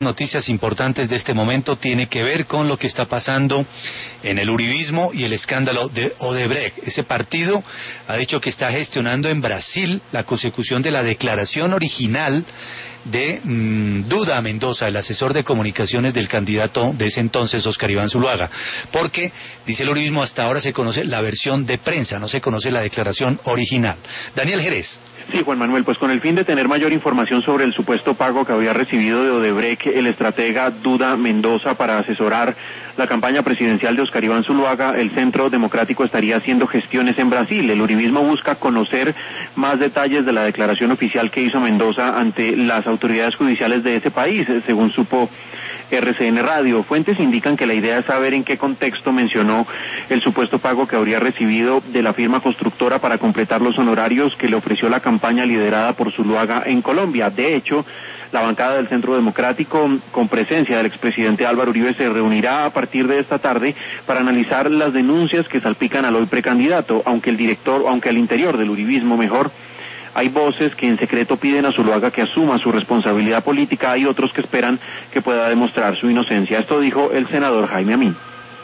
Noticias importantes de este momento tiene que ver con lo que está pasando en el uribismo y el escándalo de Odebrecht. Ese partido ha dicho que está gestionando en Brasil la consecución de la declaración original de Duda Mendoza, el asesor de comunicaciones del candidato de ese entonces, Óscar Iván Zuluaga, porque, dice el uribismo, hasta ahora se conoce la versión de prensa, no se conoce la declaración original. Daniel Jerez. Sí, Juan Manuel, pues con el fin de tener mayor información sobre el supuesto pago que había recibido de Odebrecht el estratega Duda Mendoza para asesorar la campaña presidencial de Óscar Iván Zuluaga, el Centro Democrático estaría haciendo gestiones en Brasil. El uribismo busca conocer más detalles de la declaración oficial que hizo Mendoza ante las autoridades judiciales de ese país, según supo RCN Radio. Fuentes indican que la idea es saber en qué contexto mencionó el supuesto pago que habría recibido de la firma constructora para completar los honorarios que le ofreció la campaña liderada por Zuluaga en Colombia. De hecho, la bancada del Centro Democrático, con presencia del expresidente Álvaro Uribe, se reunirá a partir de esta tarde para analizar las denuncias que salpican al hoy precandidato, aunque al interior del uribismo hay voces que en secreto piden a Zuluaga que asuma su responsabilidad política, hay otros que esperan que pueda demostrar su inocencia. Esto dijo el senador Jaime Amin.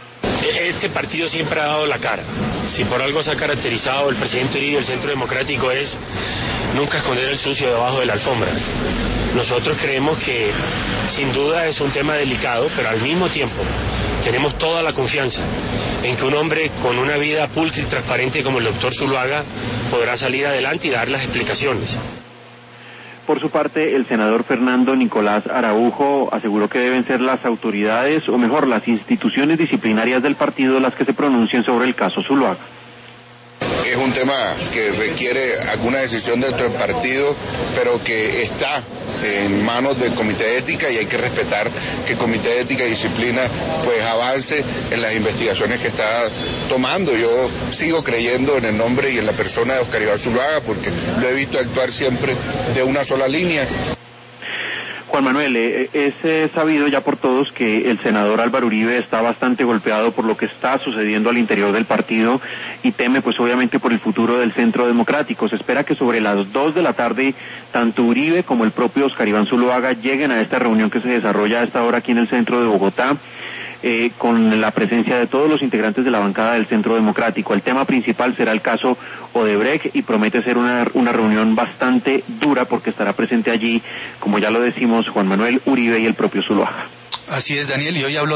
Este partido siempre ha dado la cara. Si por algo se ha caracterizado el presidente Uribe, el Centro Democrático, es nunca esconder el sucio debajo de la alfombra. Nosotros creemos que sin duda es un tema delicado, pero al mismo tiempo tenemos toda la confianza en que un hombre con una vida pulcra y transparente como el doctor Zuluaga podrá salir adelante y dar las explicaciones. Por su parte, el senador Fernando Nicolás Araujo aseguró que deben ser las autoridades, o mejor, las instituciones disciplinarias del partido las que se pronuncien sobre el caso Zuluaga. Es un tema que requiere alguna decisión dentro del partido, pero que está en manos del Comité de Ética y hay que respetar que el Comité de Ética y Disciplina pues avance en las investigaciones que está tomando. Yo sigo creyendo en el nombre y en la persona de Óscar Iván Zuluaga porque lo he visto actuar siempre de una sola línea. Juan Manuel, es sabido ya por todos que el senador Álvaro Uribe está bastante golpeado por lo que está sucediendo al interior del partido y teme pues obviamente por el futuro del Centro Democrático. Se espera que sobre las 2 de la tarde tanto Uribe como el propio Óscar Iván Zuluaga lleguen a esta reunión que se desarrolla a esta hora aquí en el centro de Bogotá, con la presencia de todos los integrantes de la bancada del Centro Democrático. El tema principal será el caso Odebrecht y promete ser una reunión bastante dura porque estará presente allí, como ya lo decimos, Juan Manuel, Uribe y el propio Zuluaga. Así es, Daniel, y hoy habló